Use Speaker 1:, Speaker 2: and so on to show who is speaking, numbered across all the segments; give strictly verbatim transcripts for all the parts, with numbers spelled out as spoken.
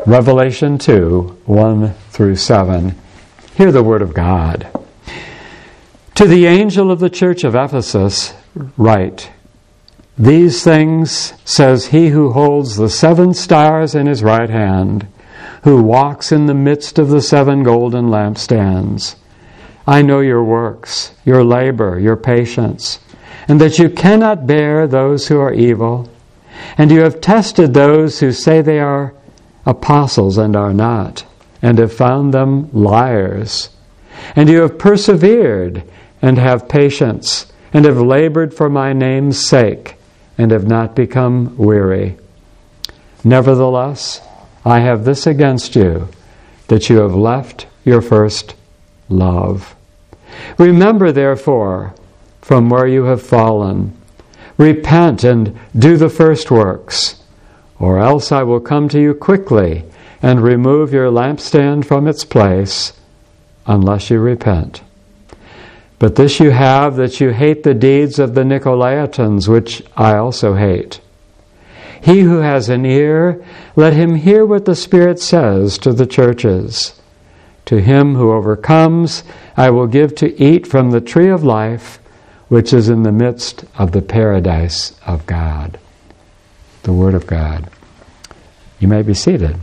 Speaker 1: Revelation two, one through seven. Hear the word of God. To the angel of the church of Ephesus write, These things says he who holds the seven stars in his right hand, who walks in the midst of the seven golden lampstands. I know your works, your labor, your patience, and that you cannot bear those who are evil, and you have tested those who say they are apostles and are not, and have found them liars. And you have persevered and have patience, and have labored for my name's sake, and have not become weary. Nevertheless, I have this against you, that you have left your first love. Remember, therefore, from where you have fallen. Repent and do the first works, or else I will come to you quickly and remove your lampstand from its place, unless you repent. But this you have, that you hate the deeds of the Nicolaitans, which I also hate. He who has an ear, let him hear what the Spirit says to the churches. To him who overcomes, I will give to eat from the tree of life, which is in the midst of the paradise of God. The Word of God. You may be seated.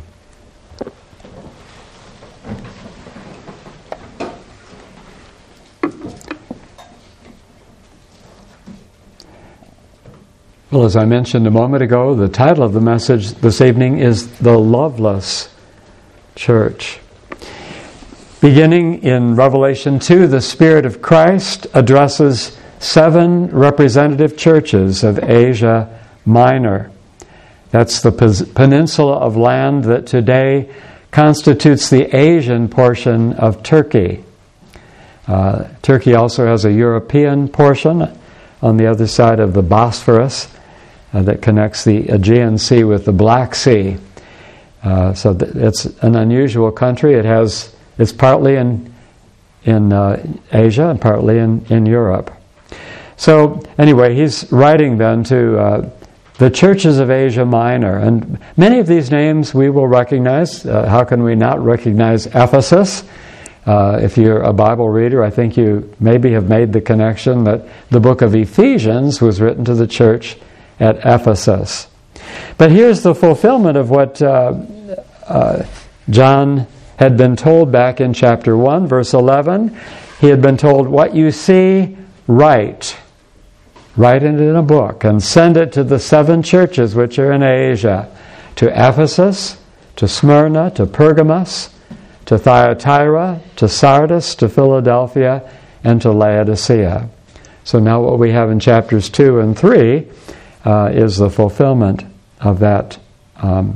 Speaker 1: Well, as I mentioned a moment ago, the title of the message this evening is The Loveless Church. Beginning in Revelation two, the Spirit of Christ addresses seven representative churches of Asia Minor. That's the peninsula of land that today constitutes the Asian portion of Turkey. Uh, Turkey also has a European portion on the other side of the Bosphorus uh, that connects the Aegean Sea with the Black Sea. Uh, so th- it's an unusual country. It has it's partly in in uh, Asia and partly in, in Europe. So anyway, he's writing then to uh, the churches of Asia Minor. And many of these names we will recognize. Uh, how can we not recognize Ephesus? Uh, if you're a Bible reader, I think you maybe have made the connection that the book of Ephesians was written to the church at Ephesus. But here's the fulfillment of what uh, uh, John had been told back in chapter one, verse eleven. He had been told, what you see, write. Write it in a book and send it to the seven churches which are in Asia, to Ephesus, to Smyrna, to Pergamos, to Thyatira, to Sardis, to Philadelphia, and to Laodicea. So now what we have in chapters two and three uh, is the fulfillment of that um,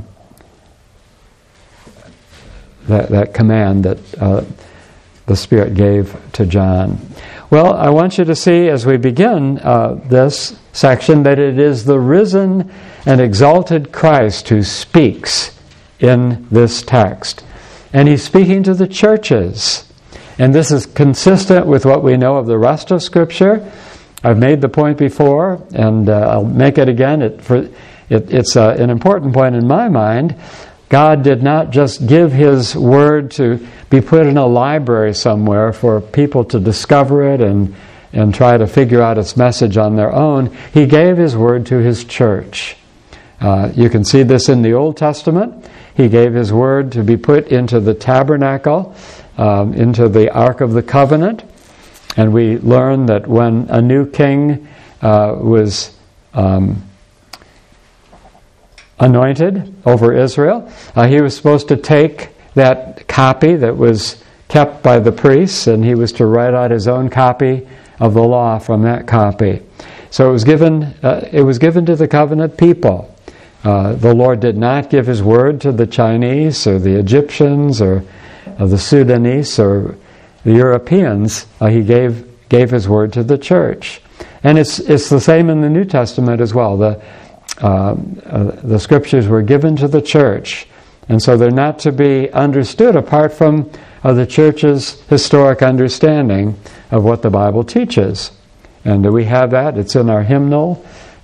Speaker 1: that, that command that uh, the Spirit gave to John. Well, I want you to see as we begin uh, this section that it is the risen and exalted Christ who speaks in this text. And he's speaking to the churches. And this is consistent with what we know of the rest of Scripture. I've made the point before, and uh, I'll make it again. It, for, it, it's uh, an important point in my mind. God did not just give His Word to be put in a library somewhere for people to discover it and, and try to figure out its message on their own. He gave His Word to His church. Uh, you can see this in the Old Testament. He gave His Word to be put into the tabernacle, um, into the Ark of the Covenant. And we learn that when a new king uh, was um, anointed over Israel, uh, he was supposed to take that copy that was kept by the priests, and he was to write out his own copy of the law from that copy. So it was given. Uh, it was given to the covenant people. Uh, the Lord did not give His Word to the Chinese or the Egyptians or uh, the Sudanese or the Europeans. Uh, he gave gave His Word to the church, and it's it's the same in the New Testament as well. The uh, uh, the Scriptures were given to the church, and so they're not to be understood apart from uh, the church's historic understanding of what the Bible teaches. And we have that. It's in our hymnal.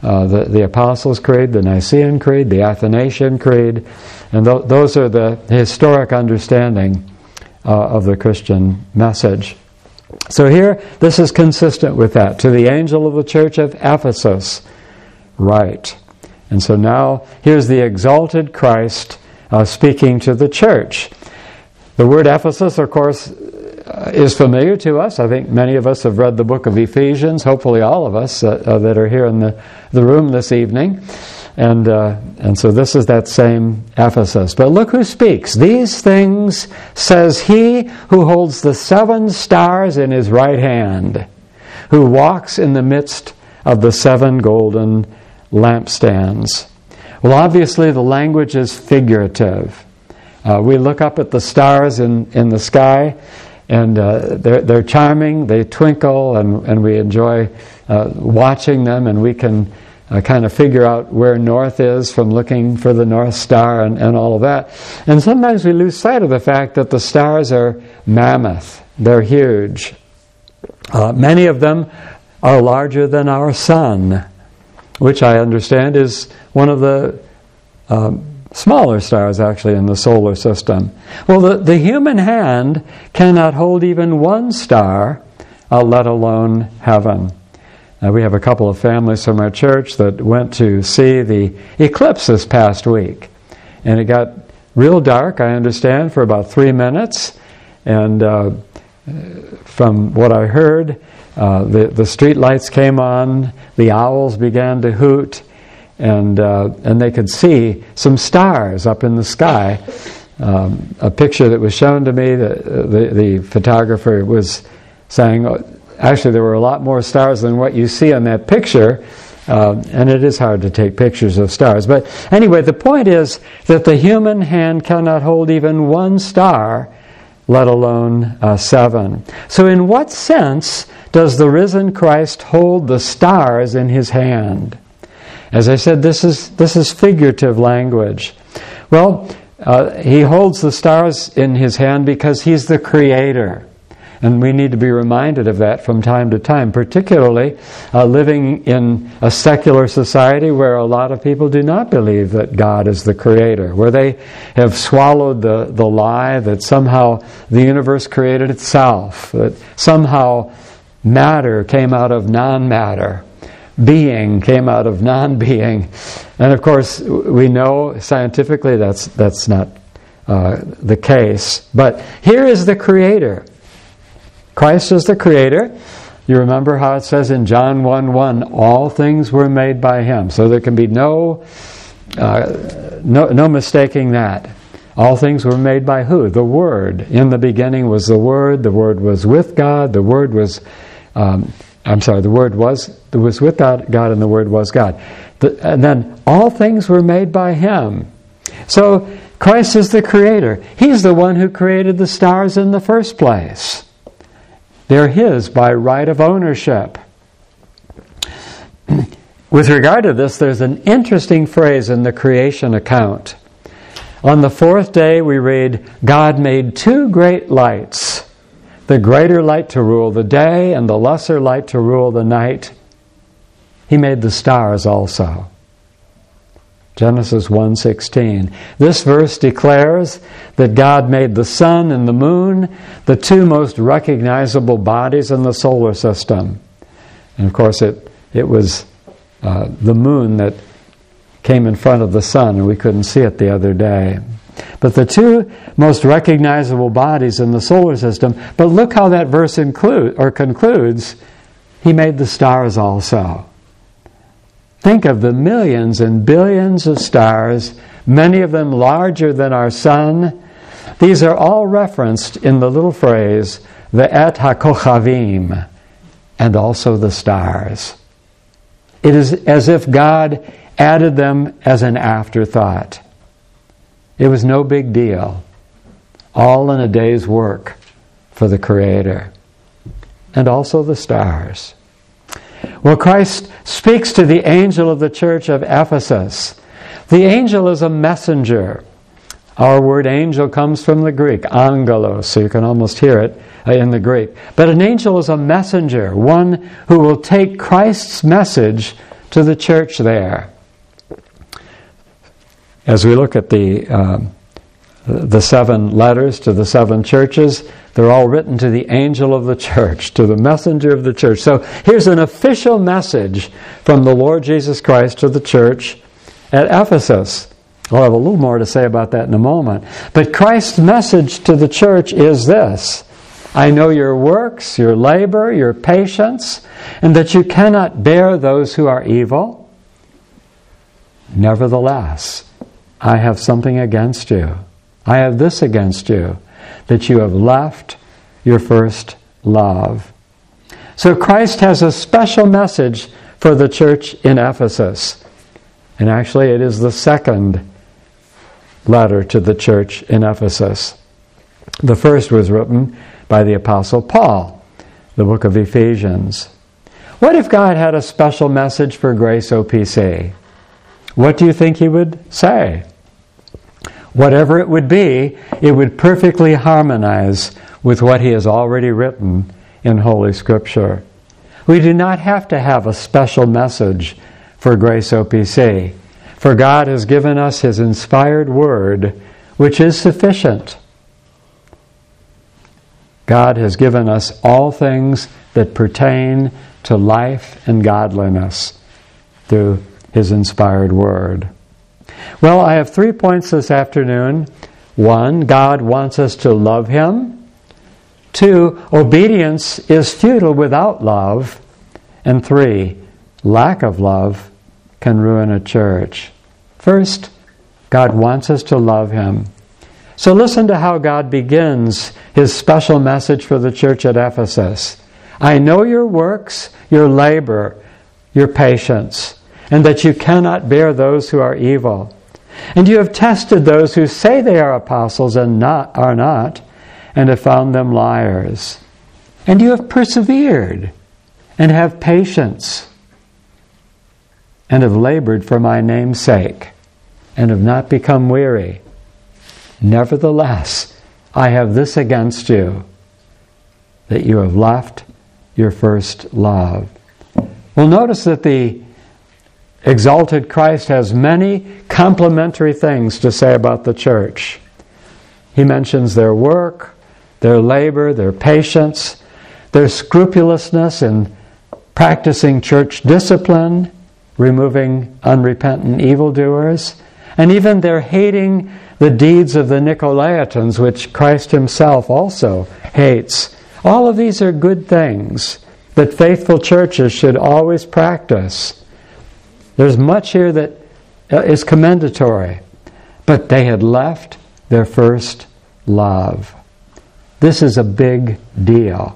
Speaker 1: uh, the, the Apostles' Creed, the Nicene Creed, the Athanasian Creed, and th- those are the historic understanding uh, of the Christian message. So here, this is consistent with that. To the angel of the church of Ephesus, write. And so now, here's the exalted Christ uh, speaking to the church. The word Ephesus, of course, uh, is familiar to us. I think many of us have read the book of Ephesians, hopefully all of us uh, uh, that are here in the, the room this evening. And uh, and so this is that same Ephesus. But look who speaks. These things says he who holds the seven stars in his right hand, who walks in the midst of the seven golden lampstands. Well, obviously the language is figurative. Uh, we look up at the stars in, in the sky, and uh, they're, they're charming, they twinkle, and, and we enjoy uh, watching them, and we can Uh, kind of figure out where north is from looking for the North Star and, and all of that. And sometimes we lose sight of the fact that the stars are mammoth. They're huge. Uh, many of them are larger than our sun, which I understand is one of the um, smaller stars actually in the solar system. Well, the, the human hand cannot hold even one star, uh, let alone heaven. Uh, we have a couple of families from our church that went to see the eclipse this past week. And it got real dark, I understand, for about three minutes. And uh, from what I heard, uh, the, the street lights came on, the owls began to hoot, and uh, and they could see some stars up in the sky. Um, a picture that was shown to me, the, the, the photographer was saying, actually, there were a lot more stars than what you see on that picture, uh, and it is hard to take pictures of stars. But anyway, the point is that the human hand cannot hold even one star, let alone uh, seven. So in what sense does the risen Christ hold the stars in his hand? As I said, this is this is figurative language. Well, uh, he holds the stars in his hand because he's the creator. And we need to be reminded of that from time to time, particularly uh, living in a secular society where a lot of people do not believe that God is the creator, where they have swallowed the, the lie that somehow the universe created itself, that somehow matter came out of non-matter, being came out of non-being. And of course, we know scientifically that's, that's not uh, the case. But here is the creator. Christ is the creator. You remember how it says in John one one, all things were made by him. So there can be no, uh, no, no mistaking that. All things were made by who? The Word. In the beginning was the Word. The Word was with God. The Word was, um, I'm sorry, the Word was, was with God, God, and the Word was God. The, and then all things were made by him. So Christ is the creator. He's the one who created the stars in the first place. They're his by right of ownership. With regard to this, there's an interesting phrase in the creation account. On the fourth day, we read, God made two great lights, the greater light to rule the day and the lesser light to rule the night. He made the stars also. Genesis one sixteen. This verse declares that God made the sun and the moon, the two most recognizable bodies in the solar system. And of course it, it was uh, the moon that came in front of the sun, and we couldn't see it the other day. But the two most recognizable bodies in the solar system, but look how that verse include, or concludes, he made the stars also. Think of the millions and billions of stars, many of them larger than our sun. These are all referenced in the little phrase, Ve'et HaKochavim, and also the stars. It is as if God added them as an afterthought. It was no big deal. All in a day's work for the Creator. And also the stars. Well, Christ speaks to the angel of the church of Ephesus. The angel is a messenger. Our word angel comes from the Greek, angelos, so you can almost hear it in the Greek. But an angel is a messenger, one who will take Christ's message to the church there. As we look at the um, the seven letters to the seven churches, they're all written to the angel of the church, to the messenger of the church. So here's an official message from the Lord Jesus Christ to the church at Ephesus. I'll have a little more to say about that in a moment. But Christ's message to the church is this: I know your works, your labor, your patience, and that you cannot bear those who are evil. Nevertheless, I have something against you. I have this against you, that you have left your first love. So Christ has a special message for the church in Ephesus. And actually it is the second letter to the church in Ephesus. The first was written by the Apostle Paul, the book of Ephesians. What if God had a special message for Grace O P C? What do you think he would say? Whatever it would be, it would perfectly harmonize with what he has already written in Holy Scripture. We do not have to have a special message for Grace O P C, for God has given us his inspired word, which is sufficient. God has given us all things that pertain to life and godliness through his inspired word. Well, I have three points this afternoon. One, God wants us to love him. Two, obedience is futile without love. And three, lack of love can ruin a church. First, God wants us to love him. So listen to how God begins his special message for the church at Ephesus. I know your works, your labor, your patience, and that you cannot bear those who are evil. And you have tested those who say they are apostles and not are not, and have found them liars. And you have persevered, and have patience, and have labored for my name's sake, and have not become weary. Nevertheless, I have this against you, that you have left your first love. Well, notice that the exalted Christ has many complimentary things to say about the church. He mentions their work, their labor, their patience, their scrupulousness in practicing church discipline, removing unrepentant evildoers, and even their hating the deeds of the Nicolaitans, which Christ himself also hates. All of these are good things that faithful churches should always practice. There's much here that is commendatory, but they had left their first love. This is a big deal.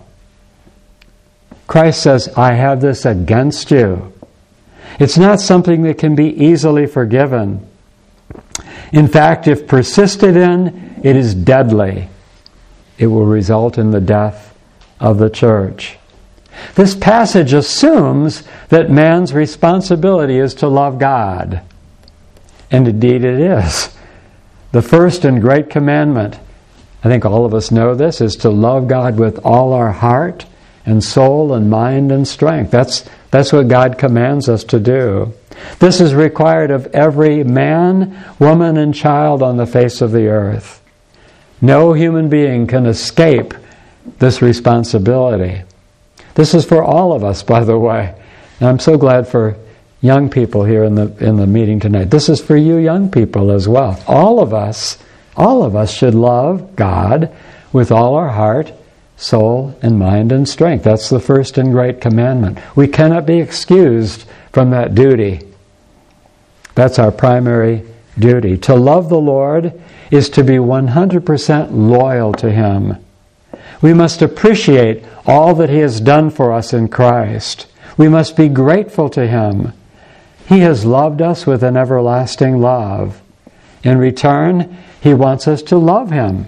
Speaker 1: Christ says, I have this against you. It's not something that can be easily forgiven. In fact, if persisted in, it is deadly. It will result in the death of the church. This passage assumes that man's responsibility is to love God. And indeed it is. The first and great commandment, I think all of us know this, is to love God with all our heart and soul and mind and strength. That's, that's what God commands us to do. This is required of every man, woman, and child on the face of the earth. No human being can escape this responsibility. This is for all of us, by the way. And I'm so glad for young people here in the in the meeting tonight. This is for you young people as well. All of us, all of us should love God with all our heart, soul, and mind and strength. That's the first and great commandment. We cannot be excused from that duty. That's our primary duty. To love the Lord is to be one hundred percent loyal to him. We must appreciate all that he has done for us in Christ. We must be grateful to him. He has loved us with an everlasting love. In return, he wants us to love him.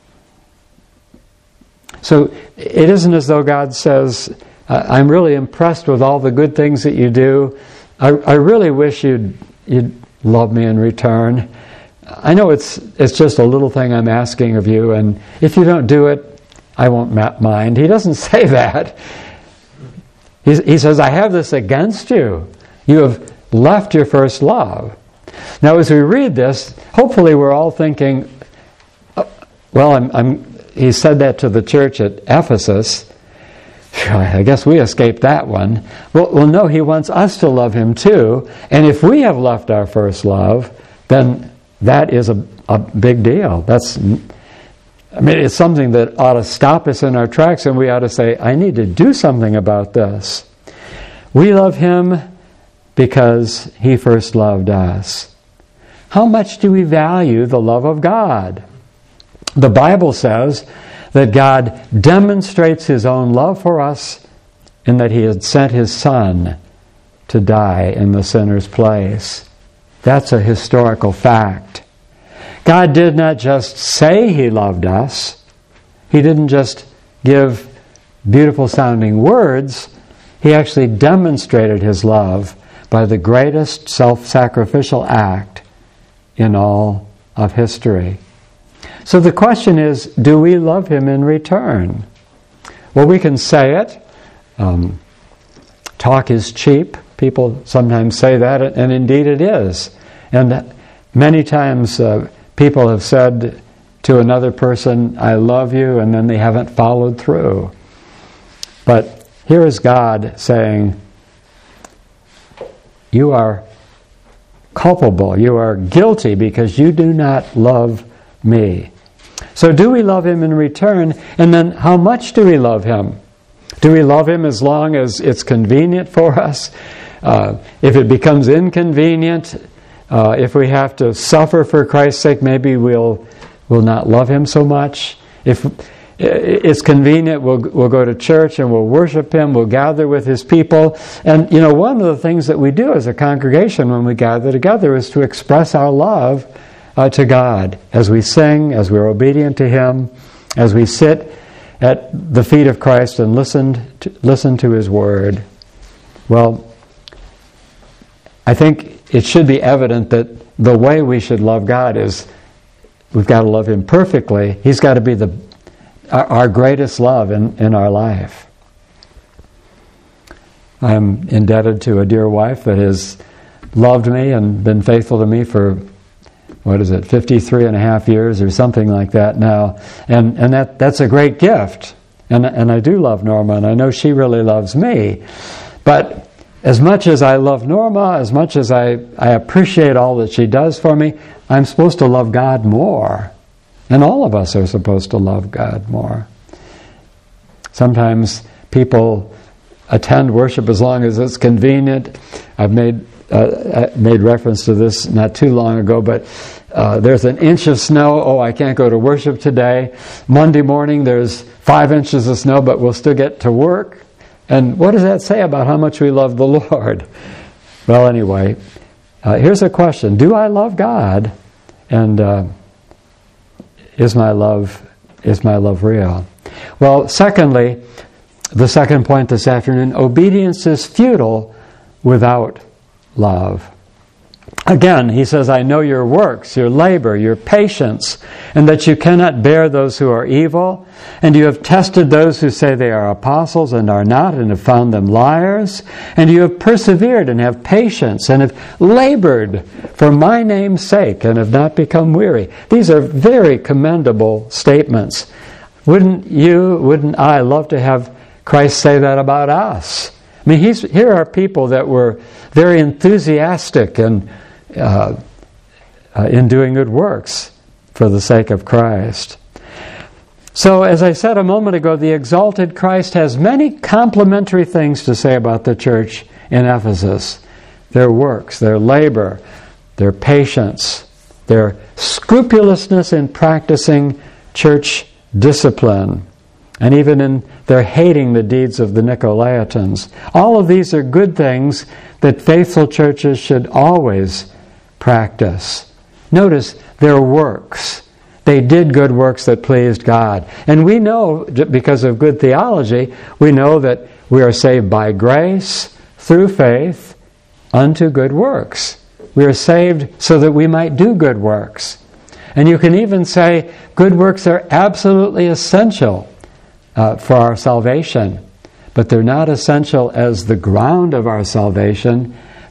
Speaker 1: So it isn't as though God says, I'm really impressed with all the good things that you do. I, I really wish you'd, you'd love me in return. I know it's it's just a little thing I'm asking of you, and if you don't do it, I won't mind. He doesn't say that. He, he says, I have this against you, You have left your first love. Now, as we read this, hopefully we're all thinking, oh, well, I'm, I'm, he said that to the church at Ephesus. I guess we escaped that one. Well, well, no, he wants us to love him too. And if we have left our first love, then that is a, a big deal. That's, I mean, it's something that ought to stop us in our tracks, and we ought to say, I need to do something about this. We love him because he first loved us. How much do we value the love of God? The Bible says that God demonstrates his own love for us in that he had sent his Son to die in the sinner's place. That's a historical fact. God did not just say he loved us. He didn't just give beautiful sounding words. He actually demonstrated his love by the greatest self-sacrificial act in all of history. So the question is, do we love him in return? Well, we can say it. Um, talk is cheap. People sometimes say that, and indeed it is. And many times uh, people have said to another person, I love you, and then they haven't followed through. But here is God saying, you are culpable, you are guilty because you do not love me. So do we love him in return? And then how much do we love him? Do we love him as long as it's convenient for us? Uh, if it becomes inconvenient, uh, if we have to suffer for Christ's sake, maybe we'll will not love him so much. If it's convenient, we'll we'll go to church and we'll worship him, we'll gather with his people. And you know, one of the things that we do as a congregation when we gather together is to express our love uh, to God as we sing, as we're obedient to him, as we sit at the feet of Christ and listen to, listen to his word. Well, I think it should be evident that the way we should love God is we've got to love him perfectly. He's got to be the our, our greatest love in, in our life. I'm indebted to a dear wife that has loved me and been faithful to me for, what is it, fifty-three and a half years or something like that now. And and that that's a great gift. And and I do love Norma, and I know she really loves me. But as much as I love Norma, as much as I, I appreciate all that she does for me, I'm supposed to love God more. And all of us are supposed to love God more. Sometimes people attend worship as long as it's convenient. I've made uh, made reference to this not too long ago, but uh, there's an inch of snow. Oh, I can't go to worship today. Monday morning there's five inches of snow, but we'll still get to work. And what does that say about how much we love the Lord? Well, anyway, uh, here's a question. Do I love God? And uh, is my love is my love real? Well, secondly, the second point this afternoon, obedience is futile without love. Again, he says, I know your works, your labor, your patience, and that you cannot bear those who are evil, and you have tested those who say they are apostles and are not, and have found them liars, and you have persevered and have patience, and have labored for my name's sake, and have not become weary. These are very commendable statements. Wouldn't you, wouldn't I love to have Christ say that about us? I mean, he's, here are people that were very enthusiastic and uh, uh, in doing good works for the sake of Christ. So, as I said a moment ago, the exalted Christ has many complimentary things to say about the church in Ephesus. Their works, their labor, their patience, their scrupulousness in practicing church discipline, and even in their hating the deeds of the Nicolaitans. All of these are good things that faithful churches should always practice. Notice their works. They did good works that pleased God. And we know, because of good theology, we know that we are saved by grace, through faith, unto good works. We are saved so that we might do good works. And you can even say good works are absolutely essential uh, for our salvation. But they're not essential as the ground of our salvation.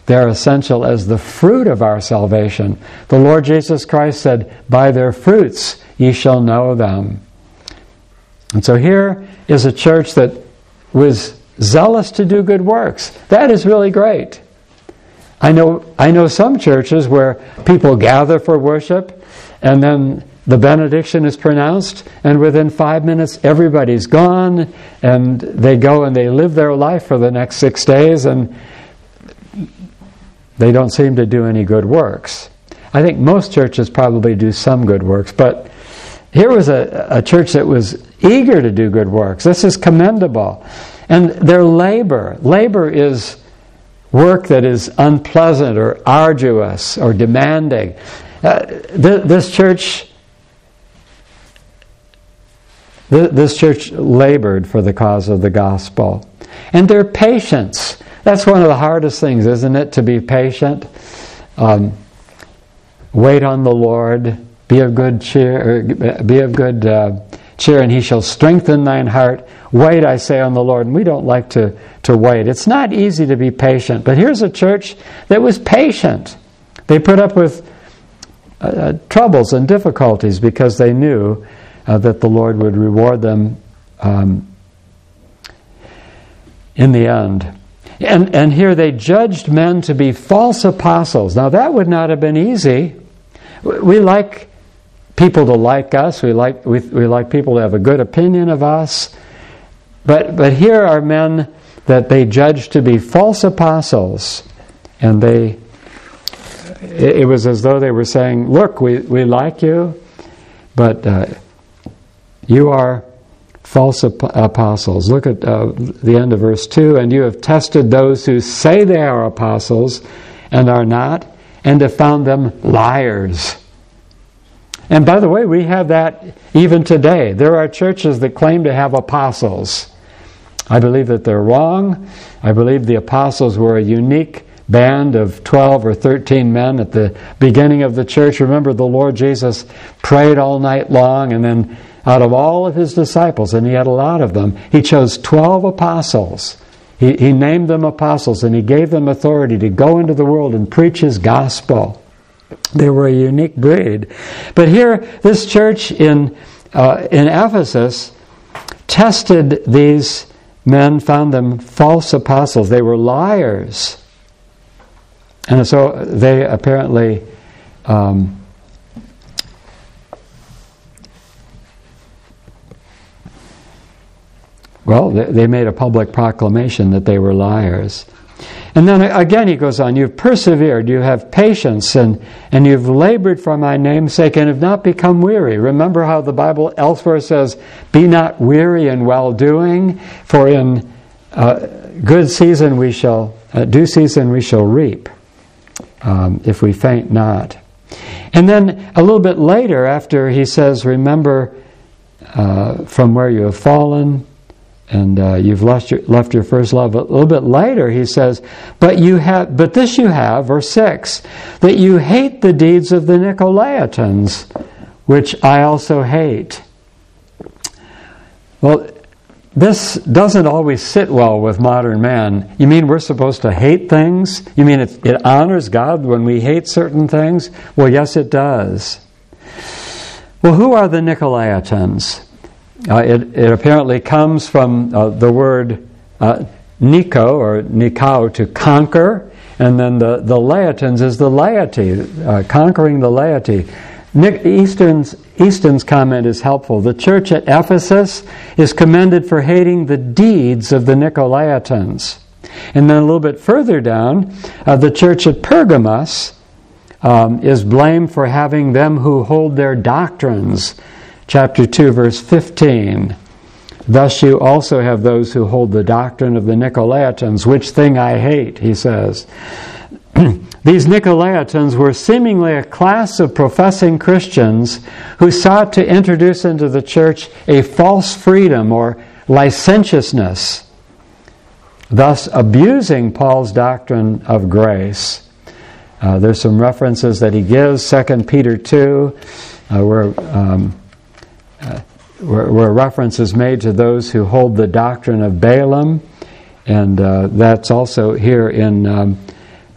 Speaker 1: they're essential as the fruit of our salvation. The Lord Jesus Christ said, "By their fruits ye shall know them." And so here is a church that was zealous to do good works. That is really great. I know I know some churches where people gather for worship, and then the benediction is pronounced, and within five minutes everybody's gone, and they go and they live their life for the next six days, and they don't seem to do any good works. I think most churches probably do some good works, but here was a, a church that was eager to do good works. This is commendable. And their labor, labor is work that is unpleasant or arduous or demanding. Uh, th- this church, th- this church labored for the cause of the gospel. And their patience. That's one of the hardest things, isn't it? To be patient. Um, wait on the Lord. Be of good cheer. Be of good uh, cheer, and He shall strengthen thine heart. Wait, I say, on the Lord. And we don't like to, to wait. It's not easy to be patient. But here's a church that was patient. They put up with uh, troubles and difficulties because they knew uh, that the Lord would reward them um, in the end. And, and here they judged men to be false apostles. Now that would not have been easy. We like people to like us. We like we, we like people to have a good opinion of us. But but here are men that they judged to be false apostles, and they it, it was as though they were saying, "Look, we, we like you, but uh, you are false ap- apostles." Look at uh, the end of verse two. "And you have tested those who say they are apostles and are not, and have found them liars." And by the way, we have that even today. There are churches that claim to have apostles. I believe that they're wrong. I believe the apostles were a unique band of twelve or thirteen men at the beginning of the church. Remember, the Lord Jesus prayed all night long, and then out of all of His disciples, and He had a lot of them, He chose twelve apostles. He, he named them apostles, and He gave them authority to go into the world and preach His gospel. They were a unique breed. But here, this church in uh, in Ephesus tested these men, found them false apostles. They were liars. And so they apparently um, well, they, they made a public proclamation that they were liars. And then again he goes on, "You've persevered, you have patience, and, and you've labored for my name's sake, and have not become weary." Remember how the Bible elsewhere says, "Be not weary in well-doing, for in uh, good season we shall, uh, due season we shall reap, um, if we faint not." And then a little bit later, after he says, "Remember uh, from where you have fallen, and uh, you've left your, left your first love," a little bit later he says, but you have, but this you have, verse six, "that you hate the deeds of the Nicolaitans, which I also hate." Well, this doesn't always sit well with modern man. You mean we're supposed to hate things? You mean it, it honors God when we hate certain things? Well, yes, it does. Well, who are the Nicolaitans? Uh, it, it apparently comes from uh, the word uh, Nico or Nikao, to conquer, and then the, the Laitans is the laity, uh, conquering the laity. Nick, Easton's, Easton's comment is helpful. The church at Ephesus is commended for hating the deeds of the Nicolaitans. And then a little bit further down, uh, the church at Pergamos um, is blamed for having them who hold their doctrines. Chapter two, verse fifteen. "Thus you also have those who hold the doctrine of the Nicolaitans, which thing I hate," he says. These Nicolaitans were seemingly a class of professing Christians who sought to introduce into the church a false freedom or licentiousness, thus abusing Paul's doctrine of grace. Uh, there's some references that he gives, Second Peter two, uh, where... Um, Uh, where, where reference is made to those who hold the doctrine of Balaam, and uh, that's also here in um,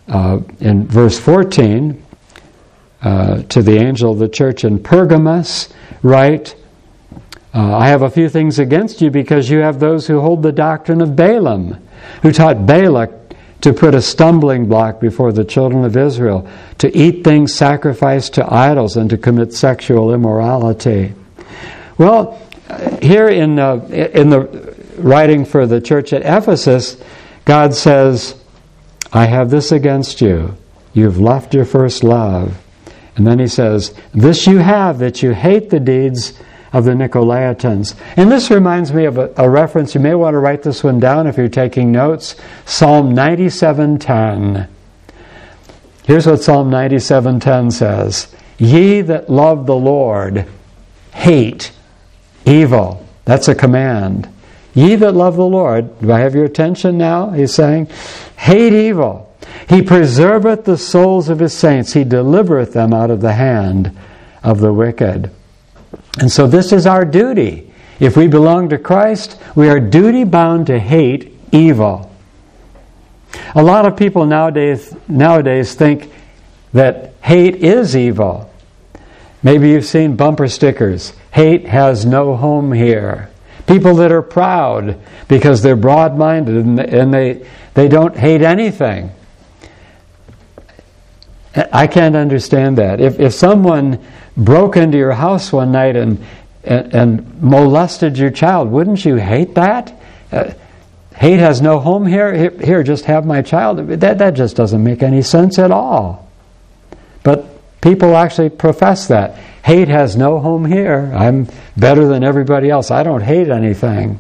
Speaker 1: uh, in verse fourteen, uh, to the angel of the church in Pergamos, write, uh, I have a few things against you because you have those who hold the doctrine of Balaam, who taught Balak to put a stumbling block before the children of Israel, to eat things sacrificed to idols and to commit sexual immorality. Well, here in uh, in the writing for the church at Ephesus, God says, I have this against you. You've left your first love. And then he says, this you have, that you hate the deeds of the Nicolaitans. And this reminds me of a, a reference. You may want to write this one down if you're taking notes. Psalm ninety-seven ten. Here's what Psalm ninety-seven ten says. Ye that love the Lord hate evil. That's a command. Ye that love the Lord, do I have your attention now? He's saying, hate evil. He preserveth the souls of his saints. He delivereth them out of the hand of the wicked. And so this is our duty. If we belong to Christ, we are duty-bound to hate evil. A lot of people nowadays nowadays think that hate is evil. Maybe you've seen bumper stickers. Hate has no home here. People that are proud because they're broad-minded and they, they don't hate anything. I can't understand that. If if someone broke into your house one night and and, and molested your child, wouldn't you hate that? Uh, hate has no home here. here. Here, just have my child. That that just doesn't make any sense at all. But people actually profess that. Hate has no home here. I'm better than everybody else. I don't hate anything.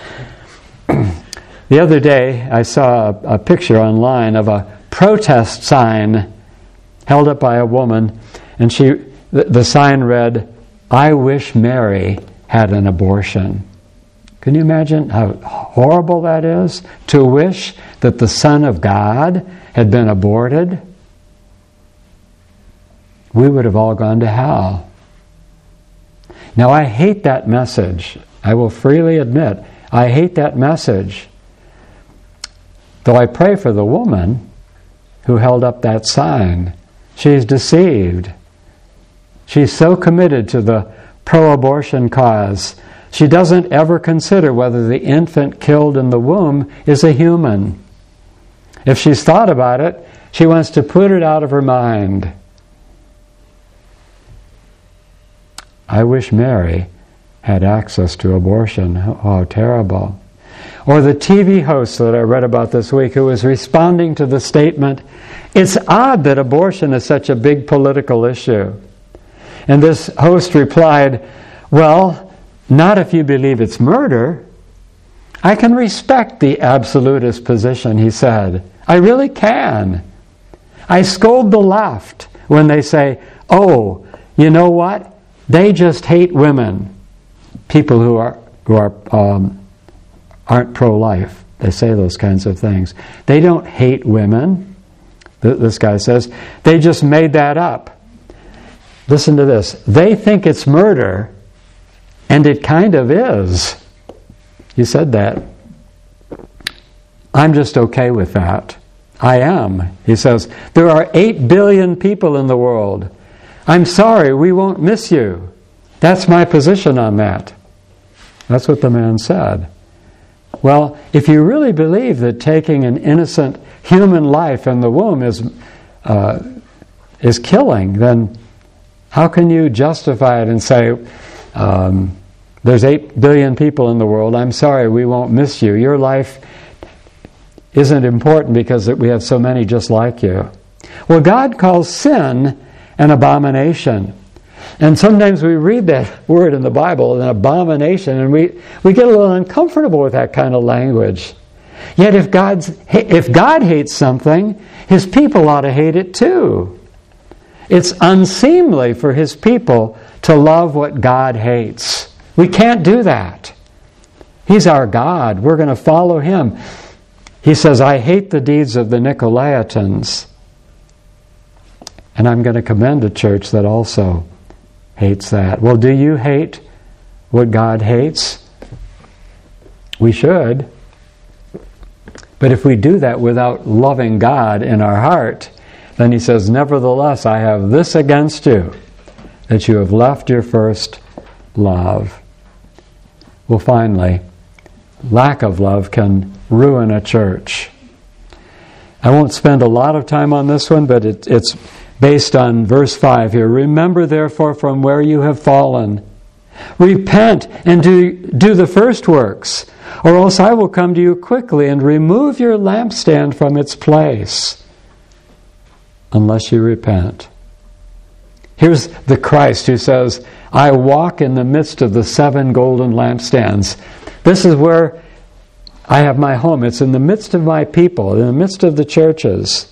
Speaker 1: The other day, I saw a, a picture online of a protest sign held up by a woman, and she the, the sign read, I wish Mary had an abortion. Can you imagine how horrible that is? To wish that the Son of God had been aborted? We would have all gone to hell. Now, I hate that message. I will freely admit, I hate that message. Though I pray for the woman who held up that sign. She's deceived. She's so committed to the pro-abortion cause, she doesn't ever consider whether the infant killed in the womb is a human. If she's thought about it, she wants to put it out of her mind. I wish Mary had access to abortion. Oh, terrible. Or the T V host that I read about this week who was responding to the statement, it's odd that abortion is such a big political issue. And this host replied, well, not if you believe it's murder. I can respect the absolutist position, he said. I really can. I scold the left when they say, oh, you know what? They just hate women. People who are who are um, aren't pro-life. They say those kinds of things. They don't hate women, th- this guy says. They just made that up. Listen to this. They think it's murder, and it kind of is. He said that. I'm just okay with that. I am. He says, there are eight billion people in the world. I'm sorry, we won't miss you. That's my position on that. That's what the man said. Well, if you really believe that taking an innocent human life in the womb is uh, is killing, then how can you justify it and say, um, there's eight billion people in the world, I'm sorry, we won't miss you. Your life isn't important because we have so many just like you. Well, God calls sin an abomination. And sometimes we read that word in the Bible, an abomination, and we, we get a little uncomfortable with that kind of language. Yet if God's if God hates something, His people ought to hate it too. It's unseemly for His people to love what God hates. We can't do that. He's our God. We're going to follow Him. He says, I hate the deeds of the Nicolaitans. And I'm going to commend a church that also hates that. Well, do you hate what God hates? We should. But if we do that without loving God in our heart, then he says, nevertheless, I have this against you, that you have left your first love. Well, finally, lack of love can ruin a church. I won't spend a lot of time on this one, but it, it's based on verse five here. Remember, therefore, from where you have fallen. Repent and do, do the first works, or else I will come to you quickly and remove your lampstand from its place, unless you repent. Here's the Christ who says, I walk in the midst of the seven golden lampstands. This is where I have my home. It's in the midst of my people, in the midst of the churches.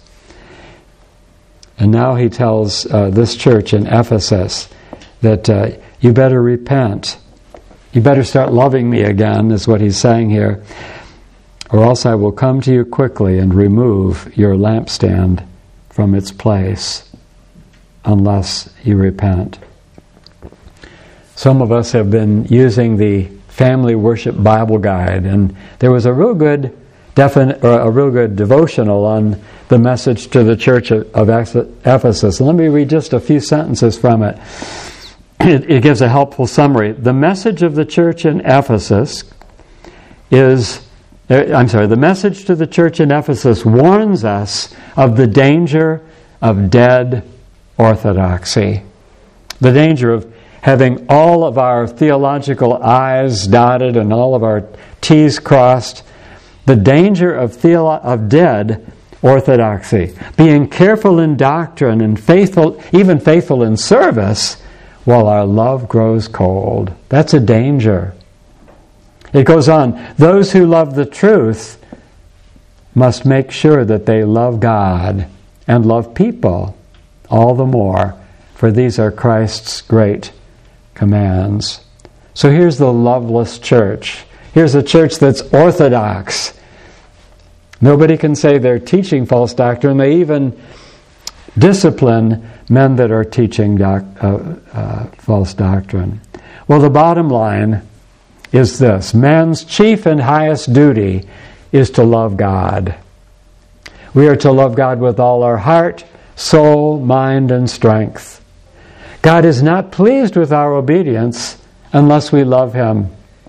Speaker 1: And now he tells uh, this church in Ephesus that uh, you better repent. You better start loving me again, is what he's saying here. Or else I will come to you quickly and remove your lampstand from its place, unless you repent. Some of us have been using the Family Worship Bible Guide, and there was a real good definite, or a real good devotional on the message to the church of Ephesus. And let me read just a few sentences from it. It, it gives a helpful summary. The message of the church in Ephesus is, I'm sorry, the message to the church in Ephesus warns us of the danger of dead orthodoxy. The danger of having all of our theological I's dotted and all of our T's crossed. The danger of, theolo- of dead orthodoxy. Being careful in doctrine and faithful, even faithful in service, while our love grows cold. That's a danger. It goes on, those who love the truth must make sure that they love God and love people all the more, for these are Christ's great commands. So here's the loveless church. Here's a church that's orthodox. Nobody can say they're teaching false doctrine. They even discipline men that are teaching doc, uh, uh, false doctrine. Well, the bottom line is this. Man's chief and highest duty is to love God. We are to love God with all our heart, soul, mind, and strength. God is not pleased with our obedience unless we love Him.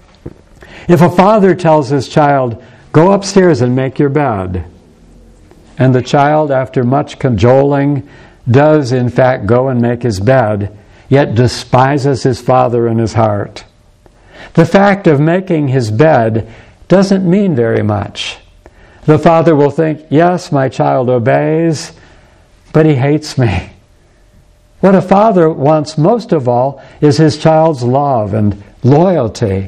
Speaker 1: If a father tells his child, go upstairs and make your bed, and the child, after much cajoling, does in fact go and make his bed, yet despises his father in his heart, the fact of making his bed doesn't mean very much. The father will think, yes, my child obeys, but he hates me. What a father wants most of all is his child's love and loyalty.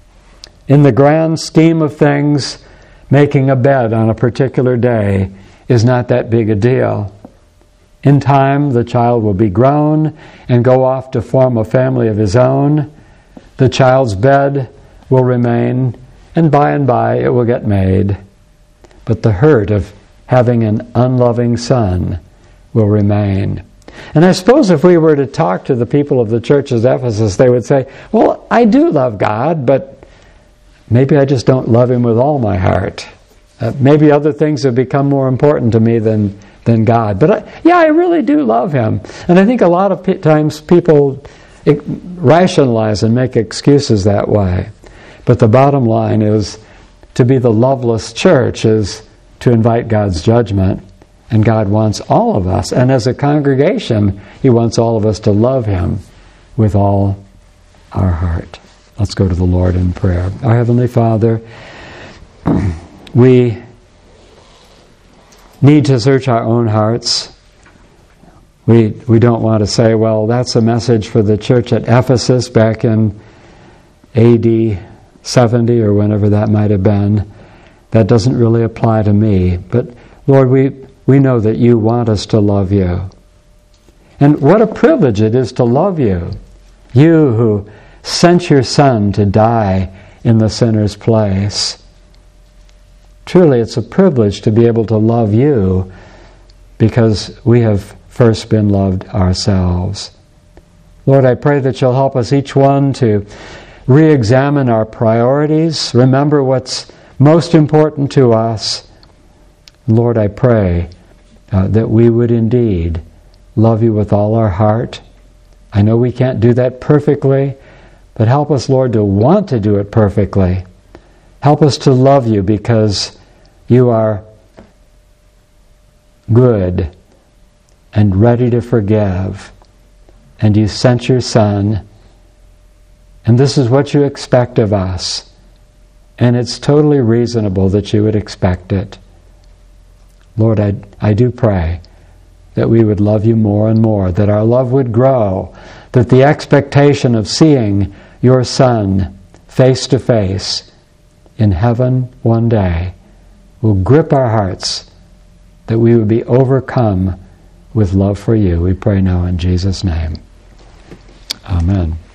Speaker 1: In the grand scheme of things, making a bed on a particular day is not that big a deal. In time, the child will be grown and go off to form a family of his own. The child's bed will remain, and by and by it will get made. But the hurt of having an unloving son will remain. And I suppose if we were to talk to the people of the church of Ephesus, they would say, well, I do love God, but maybe I just don't love Him with all my heart. Uh, maybe other things have become more important to me than, than God. But I, yeah, I really do love Him. And I think a lot of p- times people rationalize and make excuses that way. But the bottom line is, to be the loveless church is to invite God's judgment. And God wants all of us. And as a congregation, He wants all of us to love Him with all our heart. Let's go to the Lord in prayer. Our Heavenly Father, we need to search our own hearts. We we don't want to say, well, that's a message for the church at Ephesus back in A D seventy or whenever that might have been. That doesn't really apply to me. But Lord, we, we know that You want us to love You. And what a privilege it is to love You. You who sent Your Son to die in the sinner's place. Truly, it's a privilege to be able to love You because we have first been loved ourselves. Lord, I pray that You'll help us each one to re-examine our priorities, remember what's most important to us, Lord, I pray uh, that we would indeed love you with all our heart. I know we can't do that perfectly, but help us, Lord, to want to do it perfectly. Help us to love you because you are good and ready to forgive. And you sent your Son. And this is what you expect of us. And it's totally reasonable that you would expect it. Lord, I, I do pray that we would love you more and more, that our love would grow, that the expectation of seeing your Son face to face in heaven one day will grip our hearts, that we would be overcome with love for you. We pray now in Jesus' name. Amen.